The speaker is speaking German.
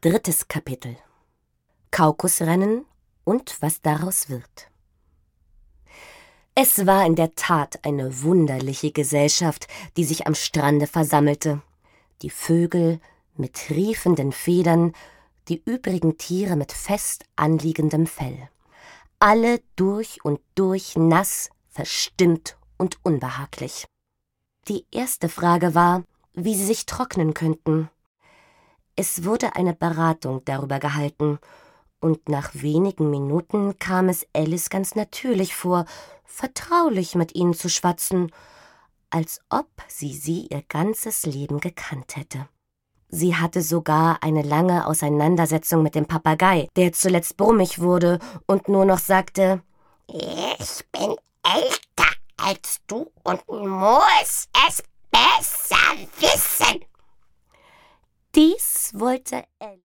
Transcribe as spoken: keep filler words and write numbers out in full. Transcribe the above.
Drittes Kapitel: Kaukusrennen und was daraus wird. Es war in der Tat eine wunderliche Gesellschaft, die sich am Strande versammelte. Die Vögel mit triefenden Federn, die übrigen Tiere mit fest anliegendem Fell. Alle durch und durch nass, verstimmt und unbehaglich. Die erste Frage war, wie sie sich trocknen könnten. Es wurde eine Beratung darüber gehalten, und nach wenigen Minuten kam es Alice ganz natürlich vor, vertraulich mit ihnen zu schwatzen, als ob sie sie ihr ganzes Leben gekannt hätte. Sie hatte sogar eine lange Auseinandersetzung mit dem Papagei, der zuletzt brummig wurde und nur noch sagte: »Ich bin älter als du und muss es besser wissen.« Dies wollte Alice